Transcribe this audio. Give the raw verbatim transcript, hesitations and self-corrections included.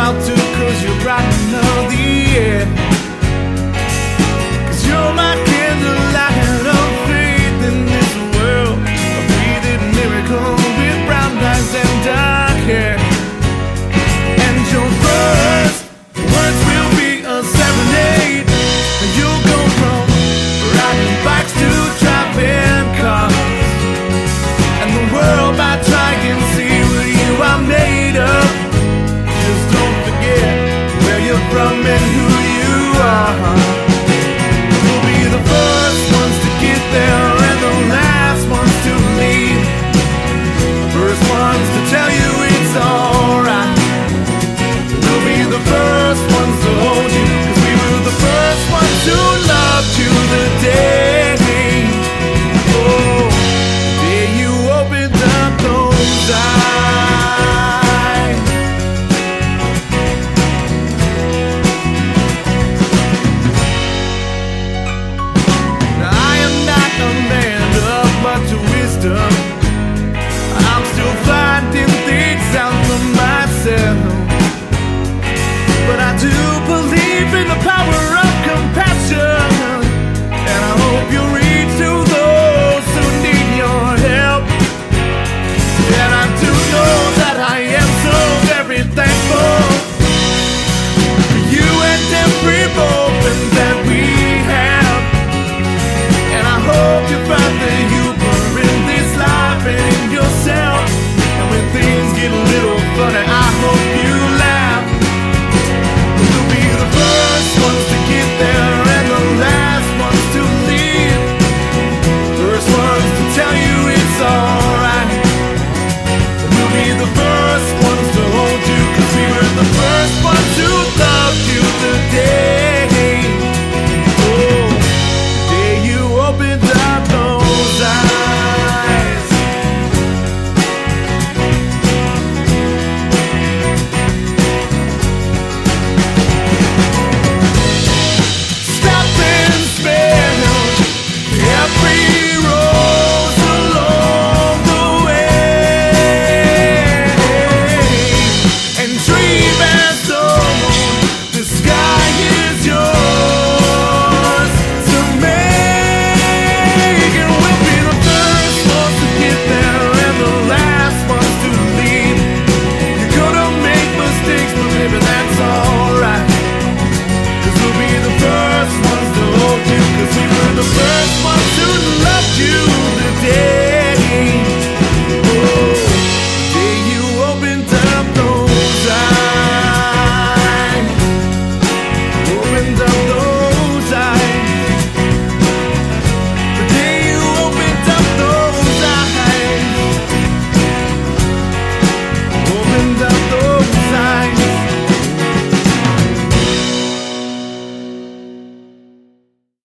smile too, cause you brighten up the air. Cause you're my candlelight of faith in this world, a breathing miracle with brown eyes and dark hair. And your first words will be a serenade, and you'll go from riding bikes to driving cars, and the world might try and see what you are made of. Just don't forget where you're from and who you are. We'll be the first ones to get there and the last ones to leave, the first ones to tell you it's alright. We'll be the first ones to hold you, cause we were the first ones who loved you the day